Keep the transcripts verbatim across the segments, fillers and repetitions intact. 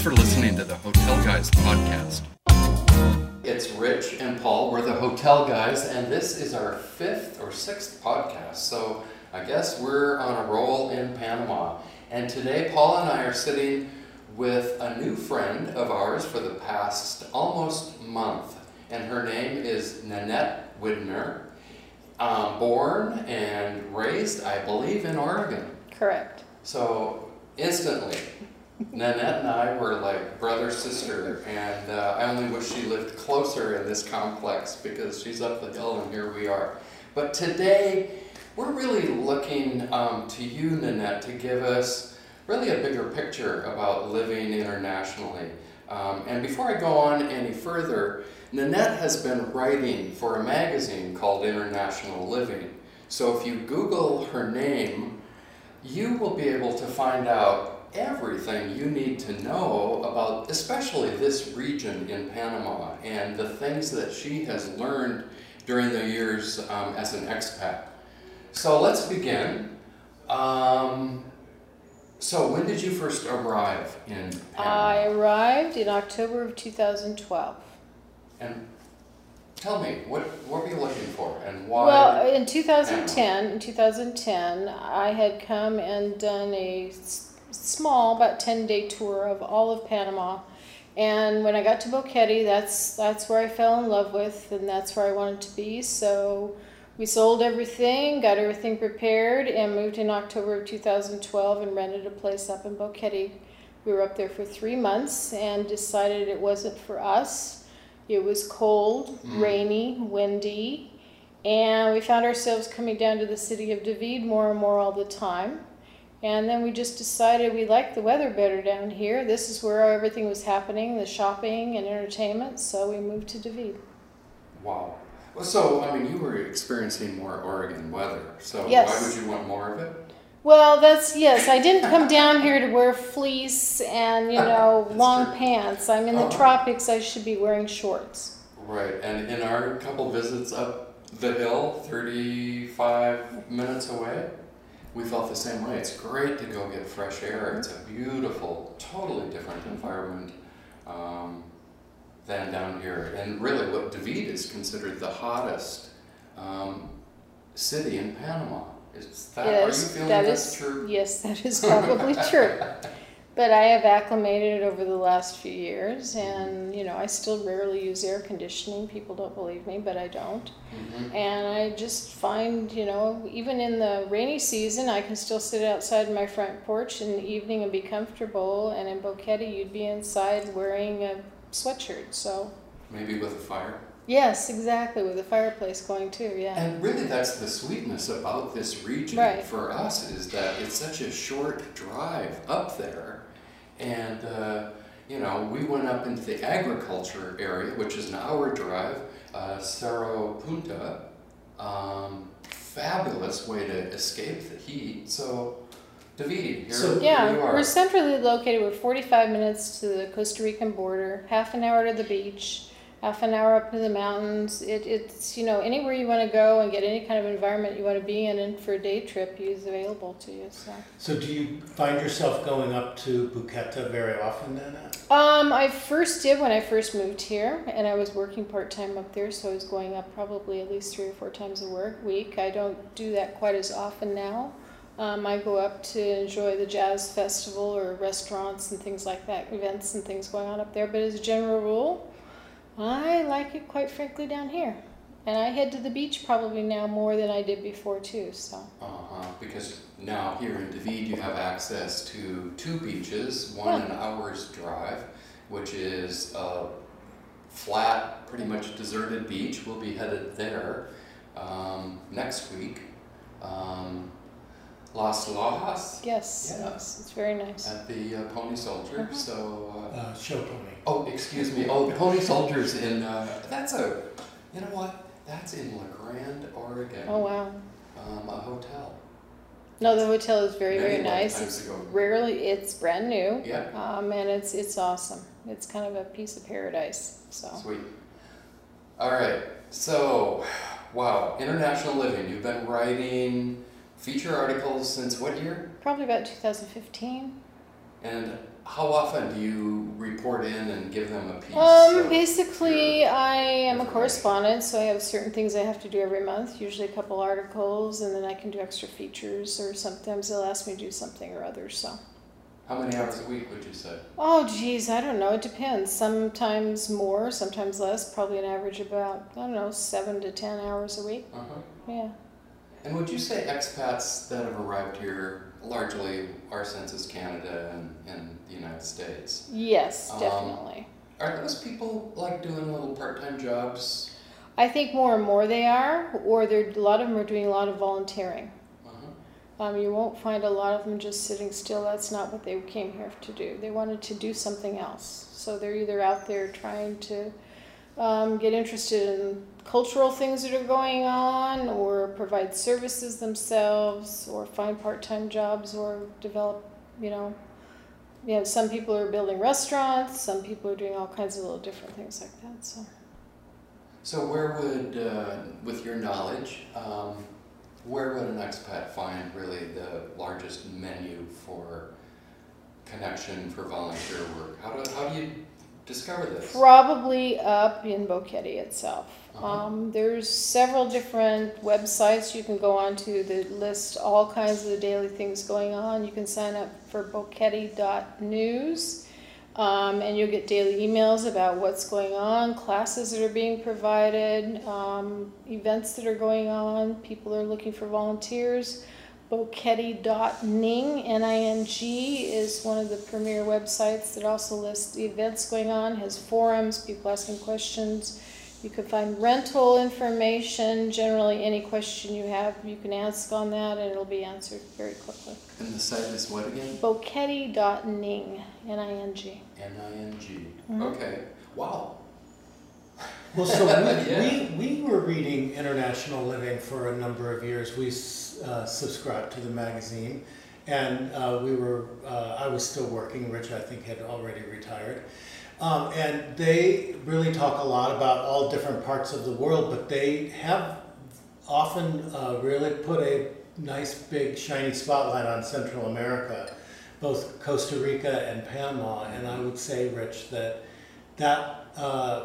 for listening to the Hotel Guys podcast. It's Rich and Paul. We're the Hotel Guys, and this is our fifth or sixth podcast. So I guess we're on a roll in Panama. And today, Paul and I are sitting with a new friend of ours for the past almost month. And her name is Nanette Widner, um, born and raised, I believe, in Oregon. Correct. So instantly, Nanette and I were like brother-sister, and uh, I only wish she lived closer in this complex because she's up the hill and here we are. But today, we're really looking um, to you, Nanette, to give us really a bigger picture about living internationally. Um, and before I go on any further, Nanette has been writing for a magazine called International Living. So if you Google her name, you will be able to find out everything you need to know about especially this region in Panama and the things that she has learned during the years um, as an expat. So let's begin. Um, so when did you first arrive in Panama? I arrived in October of two thousand twelve. And tell me, what, what were you looking for and why? Well, in two thousand ten, in two thousand ten, I had come and done a small, about ten day tour of all of Panama. And when I got to Boquete, that's that's where I fell in love with, and that's where I wanted to be. So we sold everything, got everything prepared, and moved in October of two thousand twelve and rented a place up in Boquete. We were up there for three months and decided it wasn't for us. It was cold, mm. rainy, windy, and we found ourselves coming down to the city of David more and more all the time. And then we just decided we liked the weather better down here. This is where everything was happening, the shopping and entertainment, so we moved to David. Wow. Well, so, I mean, you were experiencing more Oregon weather, so yes. Why would you want more of it? Well, that's, yes, I didn't come down here to wear fleece and, you know, long true. pants. I'm in the uh-huh. tropics, I should be wearing shorts. Right, and in our couple visits up the hill, thirty-five minutes away, we felt the same way. It's great to go get fresh air. It's a beautiful, totally different environment um, than down here. And really what David is considered the hottest um, city in Panama. Is that, yes, are you feeling that that's is, true? Yes, that is probably true. But I have acclimated over the last few years, and you know, I still rarely use air conditioning. People don't believe me, but I don't. Mm-hmm. And I just find, you know, even in the rainy season, I can still sit outside my front porch in the evening and be comfortable. And in Boquete, you'd be inside wearing a sweatshirt. So maybe with a fire. Yes, exactly, with a fireplace going too. Yeah. And really, that's the sweetness about this region right. for us is that it's such a short drive up there. And, uh, you know, we went up into the agriculture area, which is an hour drive, uh, Cerro Punta. Um, fabulous way to escape the heat. So, David, here, so, yeah, here you are. We're centrally located. We're forty-five minutes to the Costa Rican border, half an hour to the beach, half an hour up to the mountains. It, it's, you know, anywhere you want to go and get any kind of environment you want to be in, and for a day trip, is available to you. So, so do you find yourself going up to Boquete very often then? Um, I first did when I first moved here, and I was working part-time up there, so I was going up probably at least three or four times a work week. I don't do that quite as often now. Um, I go up to enjoy the jazz festival or restaurants and things like that, events and things going on up there, but as a general rule, I like it, quite frankly, down here. And I head to the beach probably now more than I did before, too, so. Uh-huh, because now here in David you have access to two beaches, one yeah. an hour's drive, which is a flat, pretty much deserted beach. We'll be headed there um, next week. Um, Las Lojas? Yes, yeah. yes, it's very nice. At the uh, Pony Soldier, uh-huh. so... Uh, uh, show pony. Oh, excuse me. Oh, Pony Soldiers in, uh, that's a, you know what? That's in La Grande, Oregon. Oh, wow. Um, a hotel. No, the hotel is very, Many very nice. lifetimes It's ago. rarely, it's brand new. Yeah. Um, and it's it's awesome. It's kind of a piece of paradise. So. Sweet. All right. So, wow, international living. You've been writing feature articles since what year? Probably about two thousand fifteen. And how often do you report in and give them a piece? Um, of basically, your I am a information? correspondent, so I have certain things I have to do every month, usually a couple articles, and then I can do extra features, or sometimes they'll ask me to do something or other, so. How many hours a week would you say? Oh, geez, I don't know, it depends. Sometimes more, sometimes less, probably an average about, I don't know, seven to ten hours a week, Uh-huh. yeah. And would you say expats that have arrived here, largely our sense is Canada and, and the United States, Yes, Um, definitely. are those people like doing little part-time jobs? I think more and more they are, or they're, a lot of them are doing a lot of volunteering. Uh-huh. Um, you won't find a lot of them just sitting still. That's not what they came here to do. They wanted to do something else. So they're either out there trying to um, get interested in cultural things that are going on, or provide services themselves, or find part-time jobs, or develop, you know, you know, some people are building restaurants, some people are doing all kinds of little different things like that. So. So where would, uh, with your knowledge, um, where would an expat find really the largest menu for connection for volunteer work? How do, how do you discover this? Probably up in Boquete itself. Uh-huh. Um, there's several different websites you can go on to that list all kinds of the daily things going on. You can sign up for boquete dot news, um, and you'll get daily emails about what's going on, classes that are being provided, um, events that are going on. People are looking for volunteers. boquete dot ning, N I N G, is one of the premier websites that also lists the events going on, has forums, people asking questions. You can find rental information. Generally, any question you have, you can ask on that, and it'll be answered very quickly. And the site is what again? boquete dot ning, N I N G. N I N G. Mhm. Okay. Wow. Well, so we, Yeah. we, we were reading International Living for a number of years. We uh, subscribed to the magazine, and uh, we were, uh, I was still working. Rich, I think, had already retired. Um, and they really talk a lot about all different parts of the world, but they have often uh, really put a nice big shiny spotlight on Central America, both Costa Rica and Panama. And I would say, Rich, that that uh,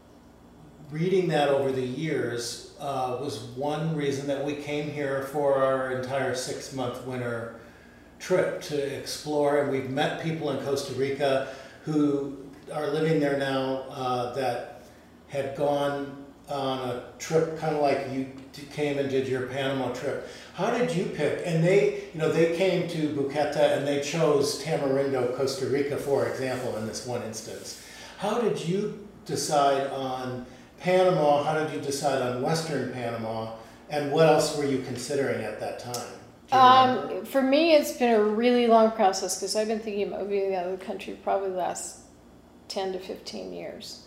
reading that over the years uh, was one reason that we came here for our entire six-month winter trip to explore. And we've met people in Costa Rica who are living there now uh, that had gone on a trip kind of like you came and did your Panama trip. How did you pick? And they, you know, they came to Buqueta and they chose Tamarindo, Costa Rica, for example, in this one instance. How did you decide on Panama? How did you decide on Western Panama? And what else were you considering at that time? Do you remember? Um, for me, it's been a really long process because I've been thinking about moving out of the country probably the last ten to fifteen years.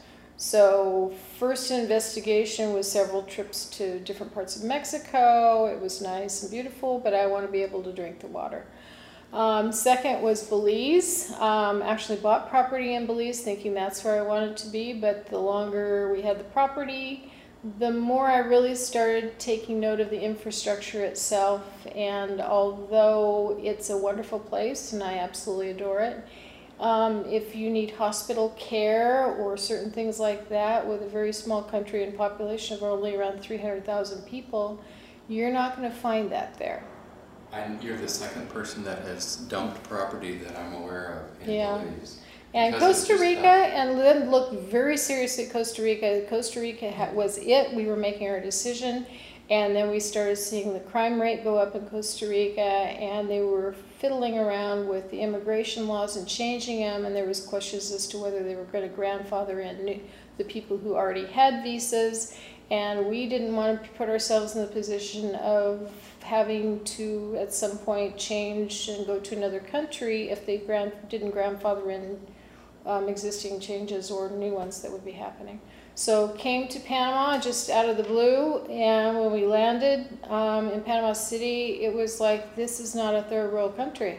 So first investigation was several trips to different parts of Mexico. It was nice and beautiful, but I want to be able to drink the water. Um, second was Belize. Um, actually bought property in Belize thinking that's where I wanted to be, but the longer we had the property, the more I really started taking note of the infrastructure itself. And although it's a wonderful place and I absolutely adore it, Um, if you need hospital care or certain things like that with a very small country and population of only around three hundred thousand people, you're not going to find that there. And you're the second person that has dumped property that I'm aware of in Yeah. Belize. And Because it's Costa just Rica, that- and then look very seriously at Costa Rica. Costa Rica ha- was it. We were making our decision. And then we started seeing the crime rate go up in Costa Rica, and they were fiddling around with the immigration laws and changing them, and there was questions as to whether they were going to grandfather in new, the people who already had visas, and we didn't want to put ourselves in the position of having to, at some point, change and go to another country if they grand, didn't grandfather in um, existing changes or new ones that would be happening. So came to Panama just out of the blue, and when we landed um, in Panama City, it was like, this is not a third world country.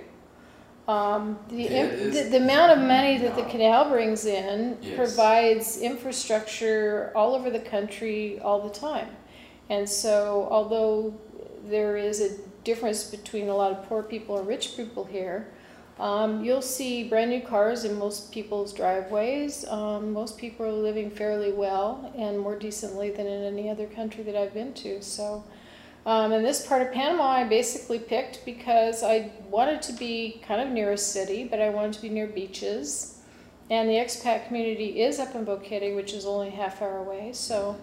Um, the, It im- the is the amount of money that the not. canal brings in Yes. provides infrastructure all over the country all the time. And so although there is a difference between a lot of poor people and rich people here, Um, you'll see brand new cars in most people's driveways. Um, most people are living fairly well and more decently than in any other country that I've been to. So, um, in this part of Panama, I basically picked because I wanted to be kind of near a city, but I wanted to be near beaches. And the expat community is up in Boquete, which is only a half hour away. So,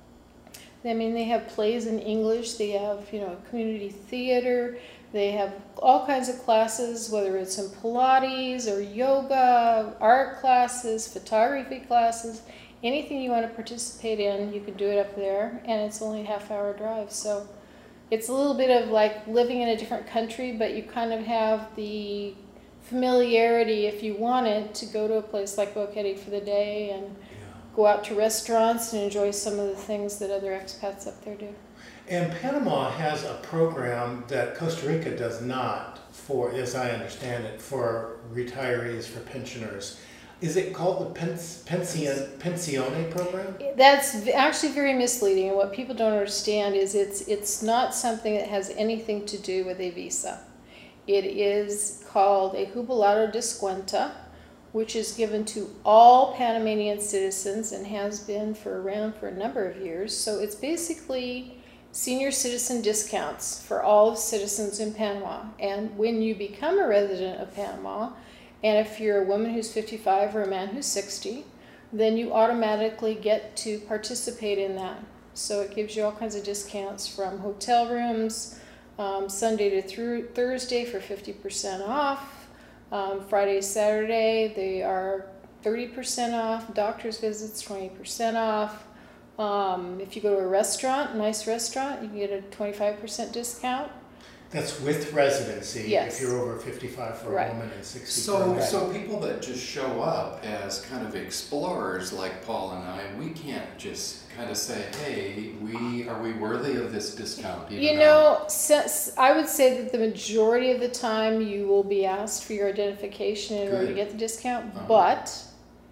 I mean, they have plays in English. They have, you know, community theater. They have all kinds of classes, whether it's in Pilates or yoga, art classes, photography classes, anything you want to participate in, you can do it up there, and it's only a half hour drive. So it's a little bit of like living in a different country, but you kind of have the familiarity, if you wanted, to go to a place like Boquete for the day and yeah. go out to restaurants and enjoy some of the things that other expats up there do. And Panama has a program that Costa Rica does not, for, as I understand it, for retirees, for pensioners. Is it called the Pens- Pension, Pensione program? That's actually very misleading. And what people don't understand is it's, it's not something that has anything to do with a visa. It is called a Jubilado Descuenta, which is given to all Panamanian citizens and has been for around for a number of years. So it's basically senior citizen discounts for all citizens in Panama. And when you become a resident of Panama, and if you're a woman who's fifty-five or a man who's sixty, then you automatically get to participate in that. So it gives you all kinds of discounts from hotel rooms, um, Sunday to through Thursday for fifty percent off, um, Friday, Saturday they are thirty percent off, doctor's visits twenty percent off. Um, if you go to a restaurant, a nice restaurant, you can get a twenty-five percent discount. That's with residency, yes. if you're over fifty-five for right. a woman and sixty so, for a man. So people that just show up as kind of explorers like Paul and I, we can't just kind of say, hey, we are we worthy of this discount? You know, since, I would say that the majority of the time you will be asked for your identification in Good. order to get the discount, uh-huh. but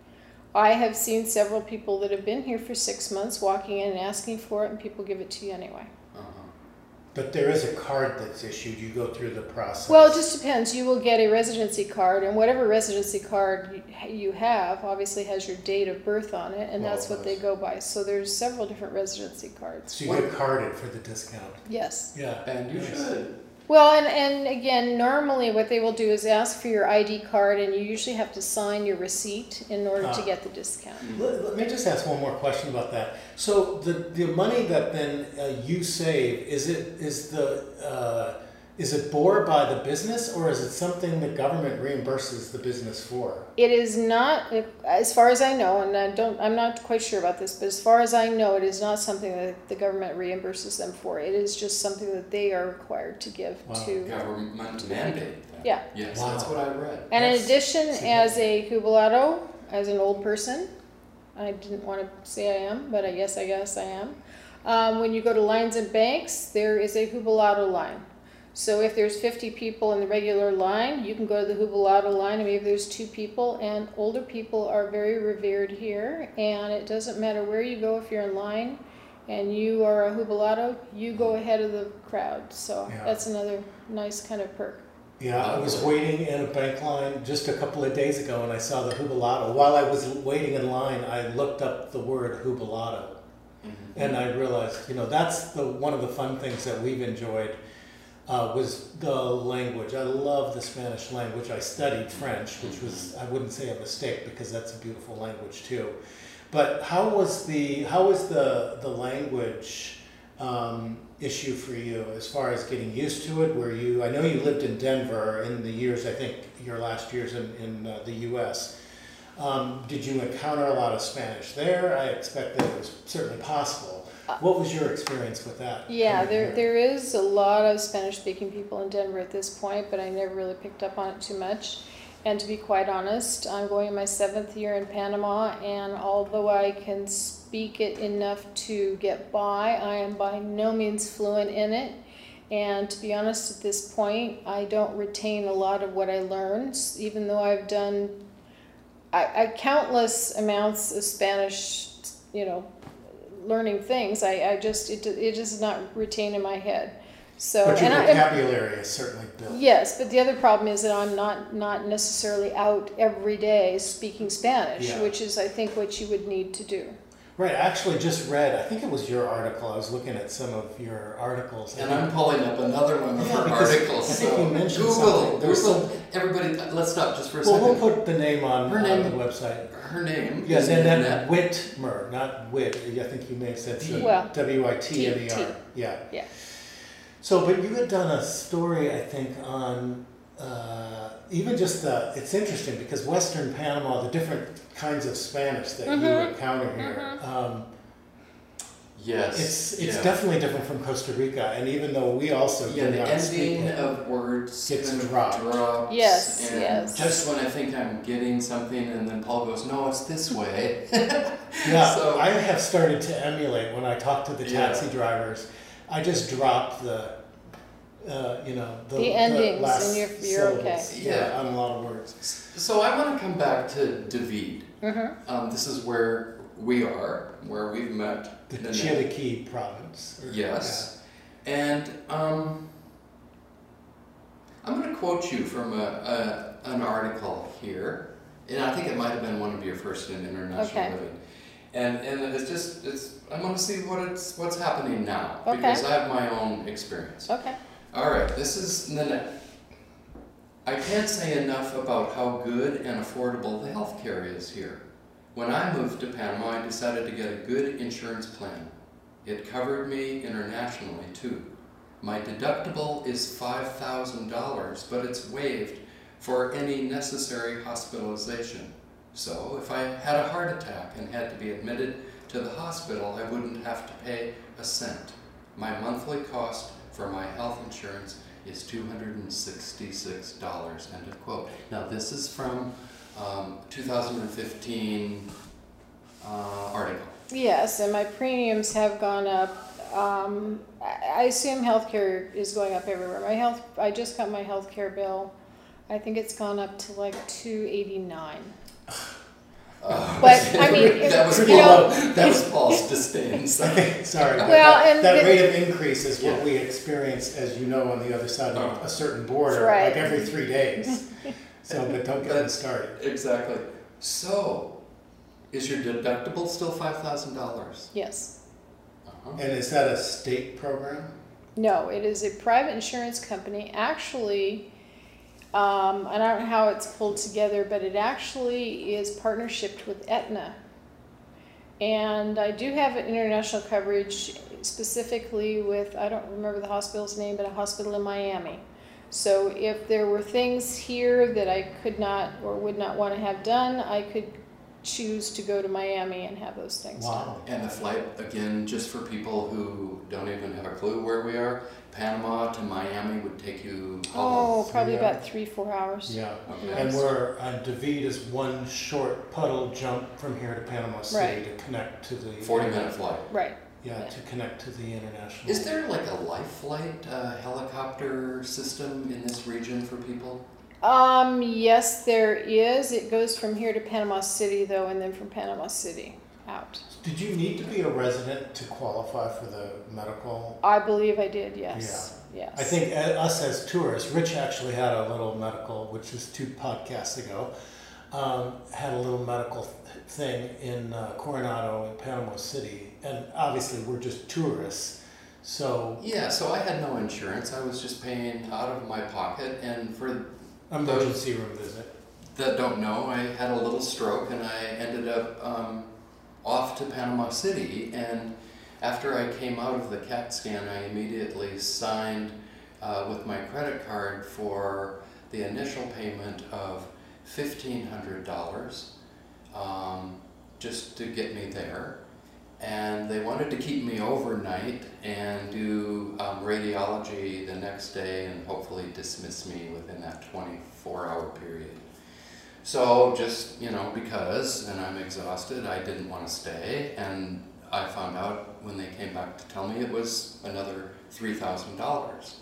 I have seen several people that have been here for six months walking in and asking for it, and people give it to you anyway. Uh-huh. But there is a card that's issued. You go through the process. Well, it just depends. You will get a residency card, and whatever residency card you have obviously has your date of birth on it, and well, that's what they go by. So there's several different residency cards. So you what? get carded for the discount. Yes. Yeah. And you yes. should. Well, and, and again, normally what they will do is ask for your I D card, and you usually have to sign your receipt in order uh, to get the discount. Let, let me just ask one more question about that. So the, the money that then uh, you save, is it is the uh, is it bore by the business, or is it something the government reimburses the business for? It is not, as far as I know, and I don't, I'm not quite sure about this, but as far as I know, it is not something that the government reimburses them for. It is just something that they are required to give wow. to government to mandate. Yeah. Yes, wow. that's what I read. And yes. in addition, as a jubilado, as an old person, I didn't want to say I am, but I guess I guess I am. Um, when you go to lines and banks, there is a jubilado line. So if there's fifty people in the regular line, you can go to the jubilado line, and maybe there's two people, and older people are very revered here, and it doesn't matter where you go. If you're in line and you are a jubilado, you go ahead of the crowd. So yeah. that's another nice kind of perk. Yeah, I was waiting in a bank line just a couple of days ago, and I saw the jubilado. While I was waiting in line, I looked up the word jubilado, mm-hmm. and I realized, you know, that's the one of the fun things that we've enjoyed. Uh, was the language. I love the Spanish language. I studied French, which was, I wouldn't say a mistake, because that's a beautiful language too. But how was the how was the the language um, issue for you as far as getting used to it? Were you? I know you lived in Denver in the years. I think your last years in in uh, the U S Um, did you encounter a lot of Spanish there? I expect that it was certainly possible. What was your experience with that? Yeah, there there is a lot of Spanish-speaking people in Denver at this point, but I never really picked up on it too much. And to be quite honest, I'm going in my seventh year in Panama, and although I can speak it enough to get by, I am by no means fluent in it. And to be honest, at this point, I don't retain a lot of what I learned, even though I've done I, I countless amounts of Spanish, you know, learning things. I, I just, it, it does not retain in my head. So, But your and I, vocabulary is certainly built. yes, but the other problem is that I'm not, not necessarily out every day speaking Spanish, Yeah. which is, I think, what you would need to do. Right, I actually just read, I think it was your article, I was looking at some of your articles. And I'm pulling up another one of Yeah, her because articles. I think so you mentioned Google, something. There's Google, everybody, let's stop just for a Well, second. we'll put the name on, Her on name- the website. Her name Yeah, is Nanette Nanette. Whitmer, not Wit. I think you may have said so. Well, W I T M E T, T. R. Yeah. Yeah. So, but you had done a story, I think, on uh, even just the. It's interesting because Western Panama, the different kinds of Spanish that you Mhm. encounter here. Um, Yes. It's it's yeah. definitely different from Costa Rica, and even though we also Yeah, do the not speak ending it, of words Gets kind of dropped. drops. Yes, and yes. Just when I think I'm getting something, and then Paul goes, "No, it's this way." yeah, So- I have started to emulate when I talk to the Yeah. taxi drivers. I just drop the, uh, you know, the, The endings, last and you're- you're okay. syllables, Yeah. on a lot of words. So I want to come back to David. Mm-hmm. Um, this is where we are, where we've met. The Nanette. Chiriquí province. or- Yes. And um, I'm going to quote you from a, a, an article here, and I think it might have been one of your first in International Okay. Living. And and it's just it's I want to see what it's what's happening now Okay. because I have my own experience. Okay. All right, this is Nanette. I can't say enough about how good and affordable the health care is here. When I moved to Panama, I decided to get a good insurance plan. It covered me internationally too. My deductible is five thousand dollars, but it's waived for any necessary hospitalization. So if I had a heart attack and had to be admitted to the hospital, I wouldn't have to pay a cent. My monthly cost for my health insurance is two hundred sixty-six dollars, end of quote. Now this is from um, two thousand fifteen uh, article. Yes, and my premiums have gone up. Um, I I assume healthcare is going up everywhere. My health, I just got my healthcare bill. I think it's gone up to like two eighty-nine. Uh, But, I mean, that was you Paul, know, that was Paul's disdain. So. Sorry. but Well, that, and that the- rate of increase is what Yeah. we experience, as you know, on the other side of Oh. a certain border, Right. like every three days. So, but don't get me But- started. Exactly. So, is your deductible still five thousand dollars? Yes. Uh-huh. And is that a state program? No, it is a private insurance company. Actually, um, I don't know how it's pulled together, but it actually is partnershiped with Aetna. And I do have an international coverage specifically with, I don't remember the hospital's name, but a hospital in Miami. So if there were things here that I could not or would not want to have done, I could choose to go to Miami and have those things done. Wow. And the flight, again, just for people who don't even have a clue where we are, Panama to Miami would take you how long? Oh, probably Yeah. about three, four hours. Yeah. Okay. And we're, and David is one short puddle jump from here to Panama City Right. to connect to the. forty minute flight. Right. Yeah, Yeah. to connect to the international. Is there like a life flight uh, helicopter system in this region for people? Um, yes, there is. It goes from here to Panama City, though, and then from Panama City out. Did you need to be a resident to qualify for the medical? I believe I did, yes. Yes. I think uh, us as tourists, Rich actually had a little medical, which is two podcasts ago, um, had a little medical th- thing in uh, Coronado in Panama City. And obviously we're just tourists, so Yeah, so I had no insurance. I was just paying out of my pocket. And for emergency room visit. that don't know, I had a little stroke and I ended up um, off to Panama City. And after I came out of the CAT scan, I immediately signed uh, with my credit card for the initial payment of fifteen hundred dollars um, just to get me there. And they wanted to keep me overnight and do um, radiology the next day and hopefully dismiss me within that twenty-four hour period. So just, you know, because, and I'm exhausted, I didn't want to stay, and I found out when they came back to tell me it was another three thousand dollars.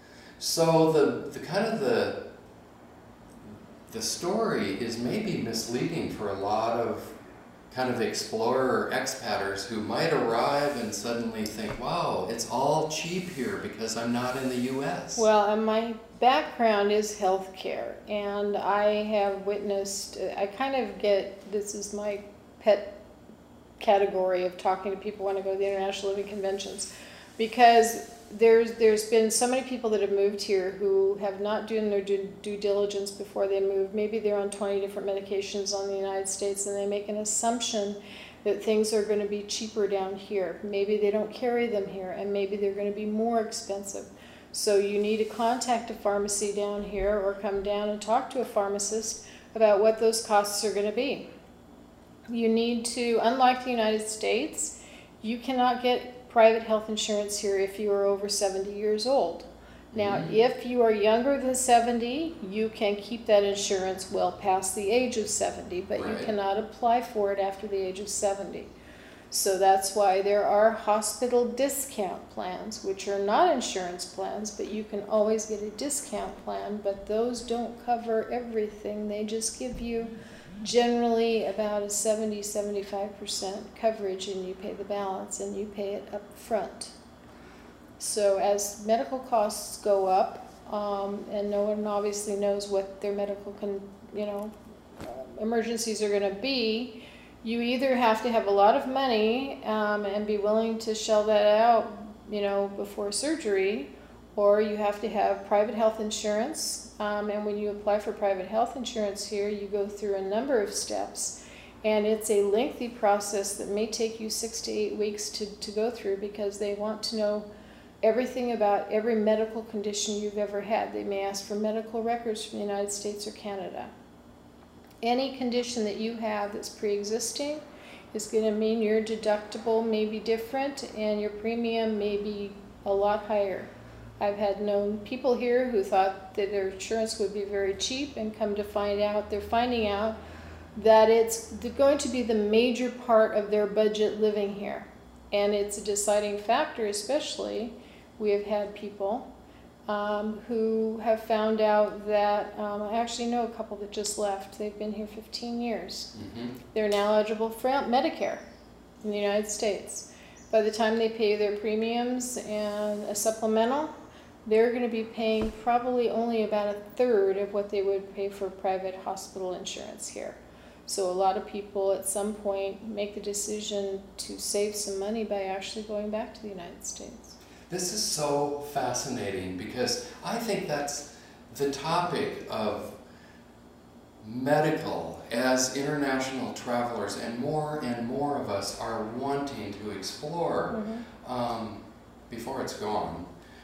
So the, the kind of the, the story is maybe misleading for a lot of kind of explorer or expatters who might arrive and suddenly think, wow, it's all cheap here because I'm not in the U S. Well, and my background is healthcare, and I have witnessed, I kind of get, this is my pet category of talking to people when I go to the International Living Conventions, because there's there's been so many people that have moved here who have not done their due, due diligence before they move. Maybe they're on twenty different medications on the United States, and they make an assumption that things are going to be cheaper down here. Maybe they don't carry them here, and maybe they're going to be more expensive. So you need to contact a pharmacy down here or come down and talk to a pharmacist about what those costs are going to be. You need to, unlike the United States, you cannot get private health insurance here if you are over seventy years old. Now, mm-hmm. if you are younger than seventy, you can keep that insurance well past the age of seventy, but right. you cannot apply for it after the age of seventy. So that's why there are hospital discount plans, which are not insurance plans, but you can always get a discount plan, but those don't cover everything. They just give you generally about a seventy to seventy-five percent coverage, and you pay the balance, and you pay it up front. So as medical costs go up, um, and no one obviously knows what their medical con you know uh, emergencies are going to be, you either have to have a lot of money um, and be willing to shell that out, you know, before surgery, or you have to have private health insurance. Um, and when you apply for private health insurance here, you go through a number of steps, and it's a lengthy process that may take you six to eight weeks to, to go through, because they want to know everything about every medical condition you've ever had. They may ask for medical records from the United States or Canada. Any condition that you have that's pre-existing is going to mean your deductible may be different and your premium may be a lot higher. I've had known people here who thought that their insurance would be very cheap, and come to find out, they're finding out that it's going to be the major part of their budget living here. And it's a deciding factor, especially. We have had people um, who have found out that, um, I actually know a couple that just left. They've been here fifteen years. Mm-hmm. They're now eligible for Medicare in the United States. By the time they pay their premiums and a supplemental, they're going to be paying probably only about a third of what they would pay for private hospital insurance here. So a lot of people at some point make the decision to save some money by actually going back to the United States. This is so fascinating, because I think that's the topic of medical as international travelers, and more and more of us are wanting to explore mm-hmm. um, before it's gone.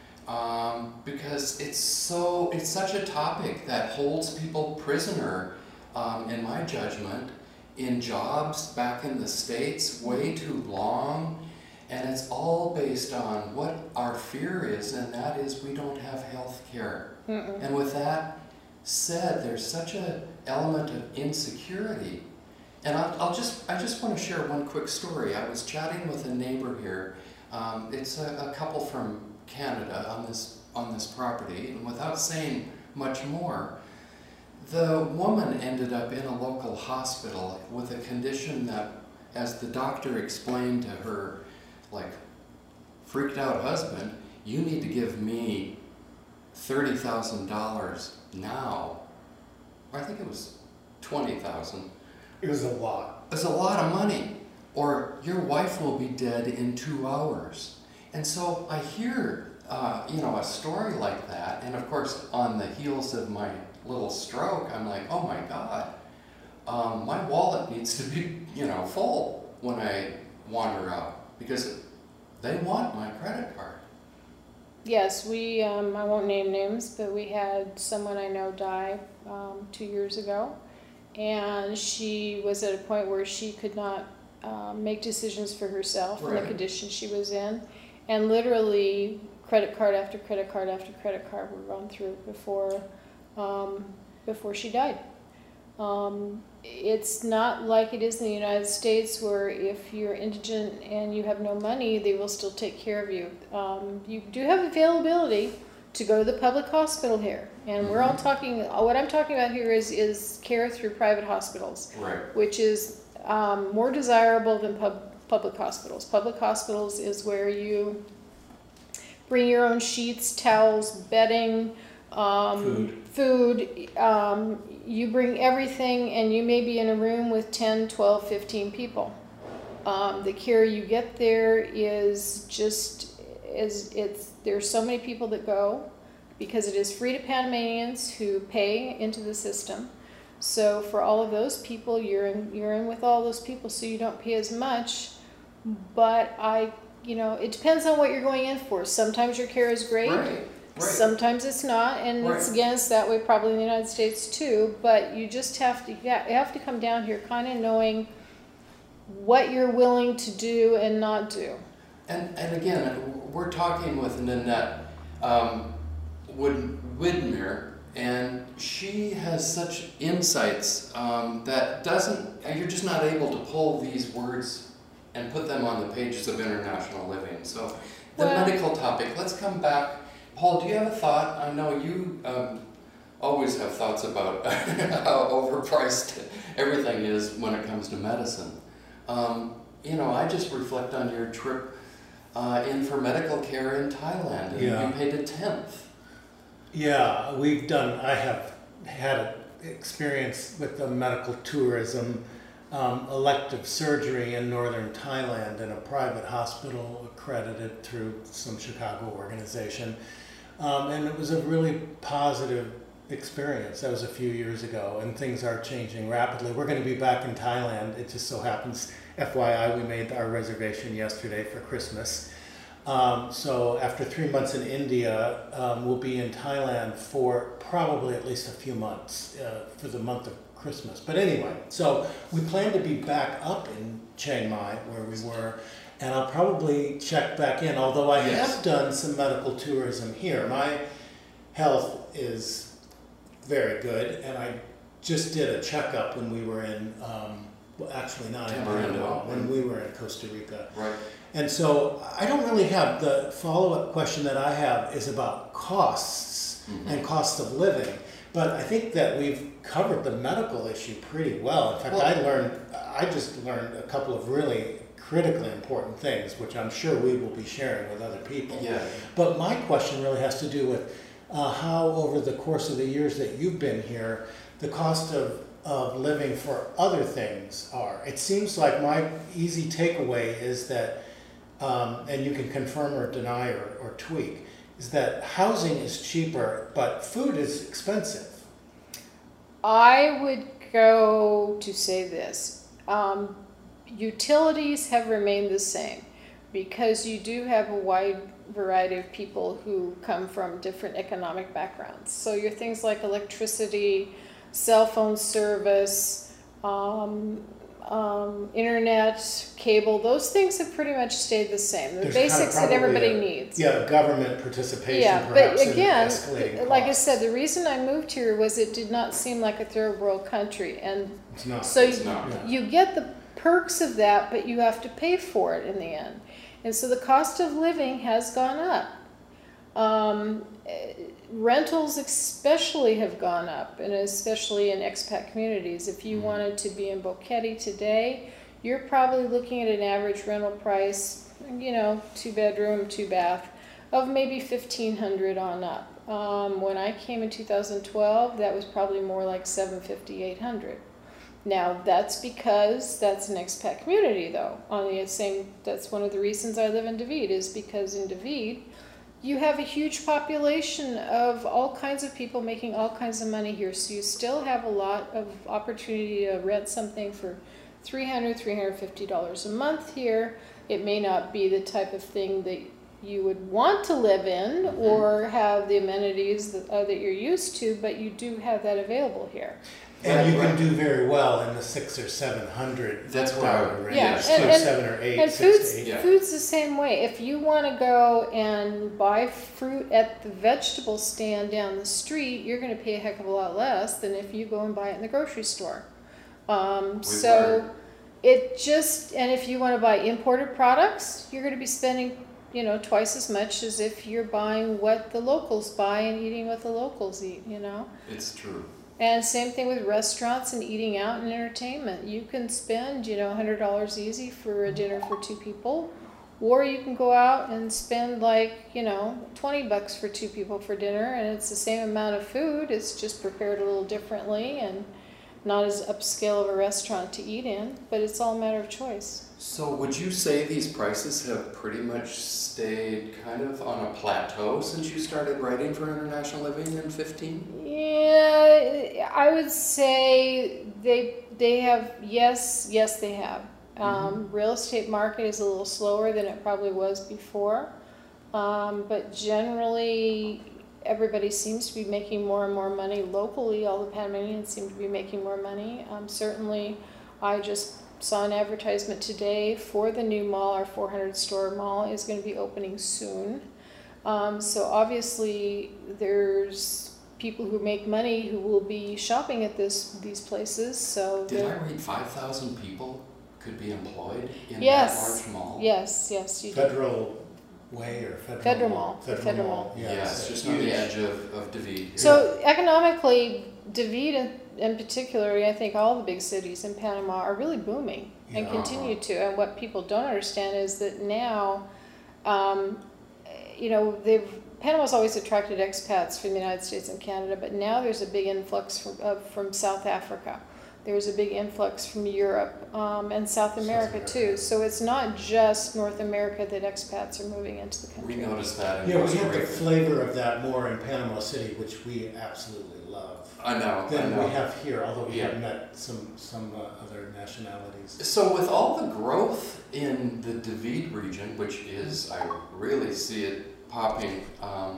Um, because it's so, it's such a topic that holds people prisoner, um, in my judgment, in jobs back in the States way too long, and it's all based on what our fear is, and that is we don't have health care. Mm-mm. And with that said, there's such an element of insecurity. And I'll, I'll just, I just want to share one quick story. I was chatting with a neighbor here. Um, it's a, a couple from Canada on this on this property, and without saying much more, the woman ended up in a local hospital with a condition that, as the doctor explained to her, like, freaked out husband, you need to give me thirty thousand dollars now. Or I think it was twenty thousand dollars. It was a lot. It's a lot of money, or your wife will be dead in two hours. And so I hear, uh, you know, a story like that, and of course, on the heels of my little stroke, I'm like, oh my God, um, my wallet needs to be, you know, full when I wander out, because they want my credit card. Yes, we, um, I won't name names, but we had someone I know die um, two years ago, and she was at a point where she could not uh, make decisions for herself right. in the condition she was in. And literally, credit card after credit card after credit card were run through before, um, before she died. Um, it's not like it is in the United States, where if you're indigent and you have no money, they will still take care of you. Um, you do have availability to go to the public hospital here, and we're all talking. What I'm talking about here is is care through private hospitals, right. which is um, more desirable than pub, public hospitals. Public hospitals is where you bring your own sheets, towels, bedding, um, food. food um, you bring everything, and you may be in a room with ten, twelve, fifteen people. Um, the care you get there is just, is it's, there's so many people that go because it is free to Panamanians who pay into the system. So for all of those people, you're in, you're in with all those people, so you don't pay as much. But I, you know, it depends on what you're going in for. Sometimes your care is great. Right. Right. Sometimes it's not, and Right. it's again it's that way probably in the United States too. But you just have to, yeah, you have to come down here, kind of knowing what you're willing to do and not do. And and again, we're talking with Nanette um, Wood, Widmer, and she has such insights um, that doesn't. You're just not able to pull these words and put them on the pages of International Living. So the Well, medical topic. Let's come back. Paul, do you have a thought? I know you um, always have thoughts about how overpriced everything is when it comes to medicine. Um, you know, I just reflect on your trip uh, in for medical care in Thailand, and Yeah. you paid a tenth. Yeah, we've done, I have had an experience with the medical tourism, um, elective surgery in northern Thailand in a private hospital accredited through some Chicago organization. Um, and it was a really positive experience. That was a few years ago, and things are changing rapidly. We're going to be back in Thailand. It just so happens, F Y I, we made our reservation yesterday for Christmas. Um, so after three months in India, um, we'll be in Thailand for probably at least a few months uh, for the month of Christmas. But anyway, so we plan to be back up in Chiang Mai where we were, and I'll probably check back in, although I Yes. have done some medical tourism here. My health is very good, and I just did a checkup when we were in, um, well, actually not in Tamarindo. Panama, when we were in Costa Rica. Right. And so I don't really have, the follow-up question that I have is about costs Mhm. and cost of living. But I think that we've covered the medical issue pretty well. In fact, Well- I learned, I just learned a couple of really critically important things, which I'm sure we will be sharing with other people. Yeah. But my question really has to do with uh, how over the course of the years that you've been here, the cost of, of living for other things are. It seems like my easy takeaway is that, um, and you can confirm or deny or, or tweak, is that housing is cheaper, but food is expensive. I would go to say this. Um, utilities have remained the same because you do have a wide variety of people who come from different economic backgrounds. So your things like electricity, cell phone service, um, um, internet, cable, those things have pretty much stayed the same. The There's kind of basics that probably everybody a- needs. Yeah, government participation Yeah, perhaps but in again, escalating like I costs. said, the reason I moved here was it did not seem like a third world country, and It's not. so It's you, not. Yeah. you get the perks of that, but you have to pay for it in the end. And so the cost of living has gone up. Um, eh, rentals especially have gone up, and especially in expat communities. If you Mhm. wanted to be in Boquete today, you're probably looking at an average rental price, you know, two bedroom, two bath, of maybe fifteen hundred on up. Um, when I came in two thousand twelve, that was probably more like seven fifty, eight hundred. Now that's because that's an expat community, though. On the same, that's one of the reasons I live in David, is because in David you have a huge population of all kinds of people making all kinds of money here. So you still have a lot of opportunity to rent something for three hundred, three hundred fifty dollars a month here. It may not be the type of thing that you would want to live in or have the amenities that, uh, that you're used to, but you do have that available here. And you Right, can right. do very well in the six or seven hundred That's where I dollar would- range. Yeah, Six, and- and- seven or eight, And six food's, to eight. Yeah. food's the same way. If you want to go and buy fruit at the vegetable stand down the street, you're going to pay a heck of a lot less than if you go and buy it in the grocery store. Um, We've so learned. it just, and if you want to buy imported products, you're going to be spending, you know, twice as much as if you're buying what the locals buy and eating what the locals eat, you know? It's true. And same thing with restaurants and eating out and entertainment. You can spend, you know, one hundred dollars easy for a dinner for two people. Or you can go out and spend like, you know, twenty bucks for two people for dinner, and it's the same amount of food. It's just prepared a little differently and not as upscale of a restaurant to eat in, but it's all a matter of choice. So would you say these prices have pretty much stayed kind of on a plateau since you started writing for International Living in fifteen? Yeah, I would say they they have, yes, yes they have. Um, real estate market is a little slower than it probably was before, um, but generally everybody seems to be making more and more money locally. All the Panamanians seem to be making more money. Um, certainly, I just saw an advertisement today for the new mall. Our four hundred store mall is going to be opening soon. Um, so obviously, there's people who make money who will be shopping at this these places. So Did I read five thousand people could be employed in yes, that large mall? Yes, yes, you Federal Way or Federal, Federal Mall? Mall, Federal, Federal Mall. Mall. Yeah, Yes, it's just huge. on the edge of, of David. So economically, David in, in particular, I think all the big cities in Panama are really booming and Yeah. continue to. And what people don't understand is that now, um, you know, they've Panama's always attracted expats from the United States and Canada, but now there's a big influx from uh, from South Africa. There's a big influx from Europe um, and South America, America. too. So it's not just North America that expats are moving into the country. We noticed that in Yeah, we Costa have the Rica. flavor of that more in Panama City, which we absolutely love, I know, I than we know. have here, although we Yeah. have met some, some uh, other nationalities. So with all the growth in the David region, which is, I really see it popping, um,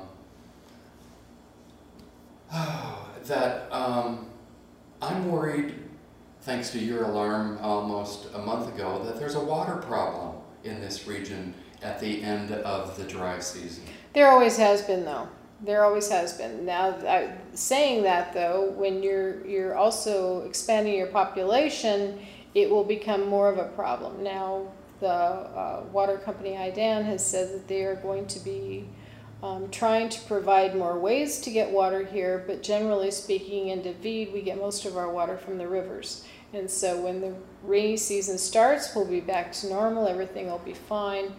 that um, I'm worried, thanks to your alarm almost a month ago, that there's a water problem in this region at the end of the dry season. There always has been, though. There always has been. Now, I, saying that though, when you're you're also expanding your population, it will become more of a problem. Now, the uh, water company I D A N has said that they are going to be um, trying to provide more ways to get water here, but generally speaking, in David, we get most of our water from the rivers. And so when the rainy season starts, we'll be back to normal, everything will be fine,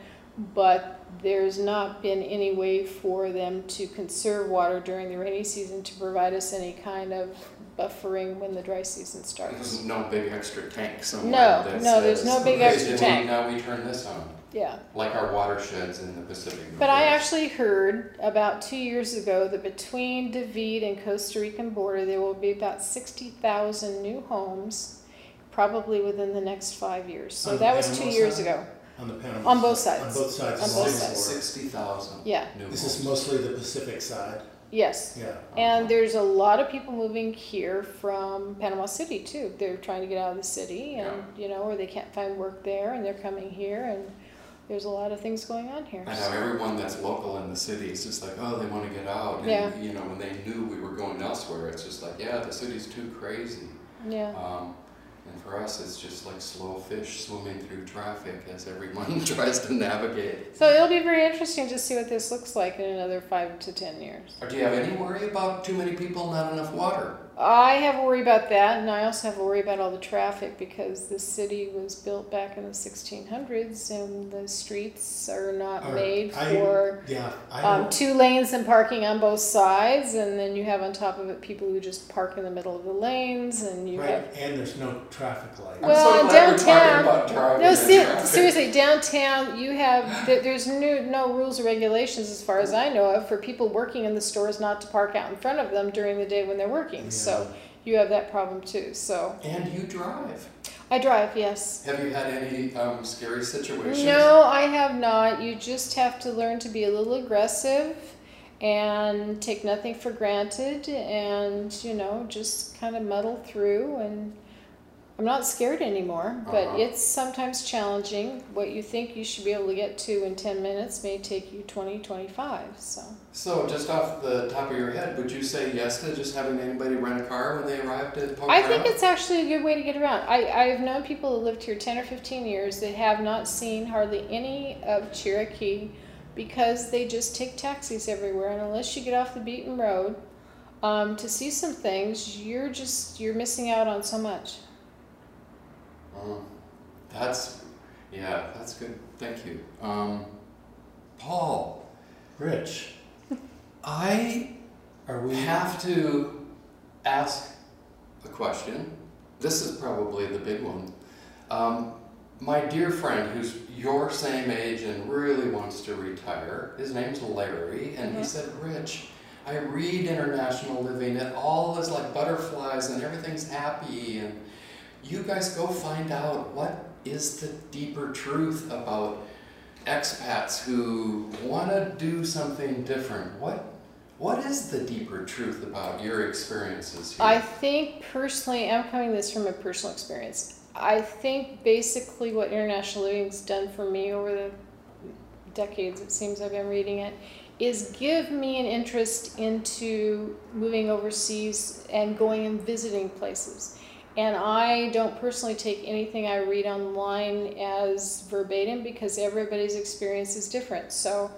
but there's not been any way for them to conserve water during the rainy season to provide us any kind of buffering when the dry season starts. There's no big extra tank somewhere. No, that no, there's says, no big "Okay, extra then tank." Now we turn this on, Yeah. like our watersheds in the Pacific. But I Northwest. actually heard about two years ago that between David and Costa Rican border, there will be about sixty thousand new homes, probably within the next five years. So On the that was Panama two years side? ago. On the Panama On both side- sides. On both sides. On of both the sides. border. Sixty thousand. Yeah. New This is homes. mostly the Pacific side, Yes. yeah. And there's a lot of people moving here from Panama City too. They're trying to get out of the city, and you know, or they can't find work there, and they're coming here, and there's a lot of things going on here. I know so. everyone that's local in the city is just like, oh, they want to get out. And, Yeah. you know, when they knew we were going elsewhere, it's just like, yeah, the city's too crazy. Yeah. Um, and for us, it's just like slow fish swimming through traffic as everyone tries to navigate. So it'll be very interesting to see what this looks like in another five to ten years. Or do you have any worry about too many people, not enough water? I have a worry about that, and I also have a worry about all the traffic because the city was built back in the sixteen hundreds, and the streets are not Or made I- for Yeah, I um, don't, two lanes and parking on both sides, and then you have on top of it people who just park in the middle of the lanes, and you right, have and there's no traffic light. I'm Well, so glad we're downtown- talking about driving no and se- traffic. seriously downtown you have there, there's no, no rules or regulations as far as I know of for people working in the stores not to park out in front of them during the day when they're working. So you have that problem too. So And you drive. I drive, yes. Have you had any um, scary situations? No, I have not. You just have to learn to be a little aggressive and take nothing for granted, and you know, just kind of muddle through. And I'm not scared anymore, but Uh-huh. it's sometimes challenging. What you think you should be able to get to in ten minutes may take you twenty, twenty-five. So So, just off the top of your head, would you say yes to just having anybody rent a car when they arrived at Pocono? I think it's actually a good way to get around. I, I've known people who lived here ten or fifteen years that have not seen hardly any of Cherokee because they just take taxis everywhere. And unless you get off the beaten road, um, to see some things, you're just, you're missing out on so much. Um, that's, yeah, that's good. Thank you. Um, Paul, Rich, I are we? have to ask a question. This is probably the big one. Um, my dear friend who's your same age and really wants to retire, his name's Larry, and Mhm. he said, Rich, I read International Living, it all is like butterflies and everything's happy, and you guys go find out what is the deeper truth about expats who want to do something different. What What is the deeper truth about your experiences here? I think personally, I'm coming this from a personal experience. I think basically what International Living's done for me over the decades, it seems I've been reading it, is give me an interest into moving overseas and going and visiting places. And I don't personally take anything I read online as verbatim because everybody's experience is different. So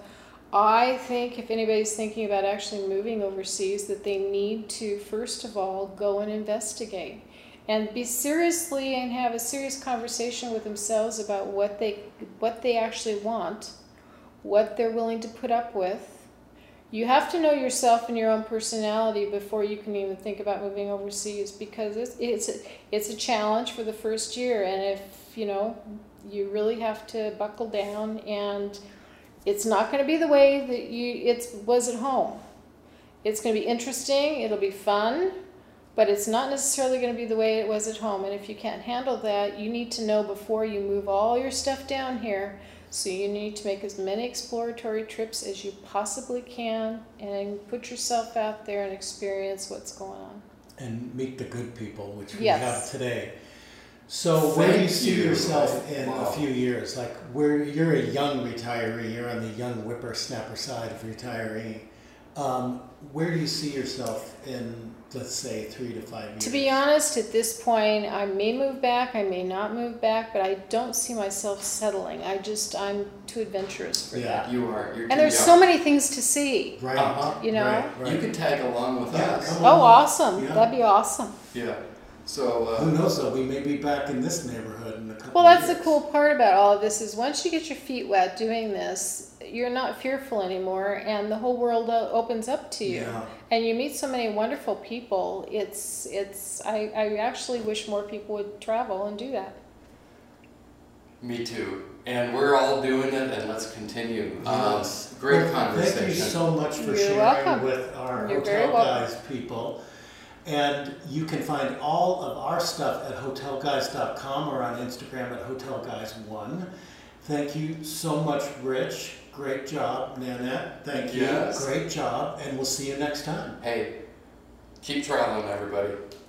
I think if anybody's thinking about actually moving overseas, that they need to, first of all, go and investigate and be seriously and have a serious conversation with themselves about what they what they actually want, what they're willing to put up with. You have to know yourself and your own personality before you can even think about moving overseas, because it's it's a, it's a challenge for the first year, and if you know, you really have to buckle down, and it's not going to be the way that you it was at home. It's going to be interesting, it'll be fun, but it's not necessarily going to be the way it was at home. And if you can't handle that, you need to know before you move all your stuff down here. So you need to make as many exploratory trips as you possibly can and put yourself out there and experience what's going on. And meet the good people, which we Yes. have today. So where do you Thank see you. yourself in Wow. a few years? Like, where you're a young retiree, you're on the young whippersnapper side of retiree. Um, where do you see yourself in, let's say, three to five years? To be honest, at this point, I may move back, I may not move back, but I don't see myself settling. I just, I'm too adventurous for Yeah. that. You are. You're And there's too so young. many things to see. Right. Uh-huh. You know? Right, right. You could tag along with Yeah, us. come Oh, on. awesome. Yeah. That'd be awesome. Yeah. So. Uh, Who knows though? We may be back in this neighborhood in a couple Well, that's years. the cool part about all of this is once you get your feet wet doing this, you're not fearful anymore, and the whole world uh, opens up to you. Yeah. And you meet so many wonderful people. It's it's. I, I actually wish more people would travel and do that. Me too. And we're all doing it, and let's continue. Yes. Um, great Well, conversation. Thank you so much for You're sharing welcome. with our You're very Hotel welcome. Guys people. And you can find all of our stuff at hotel guys dot com or on Instagram at hotel guys one. Thank you so much, Rich. Great job, Nanette. Thank you. Yes. Great job. And we'll see you next time. Hey, keep traveling, everybody.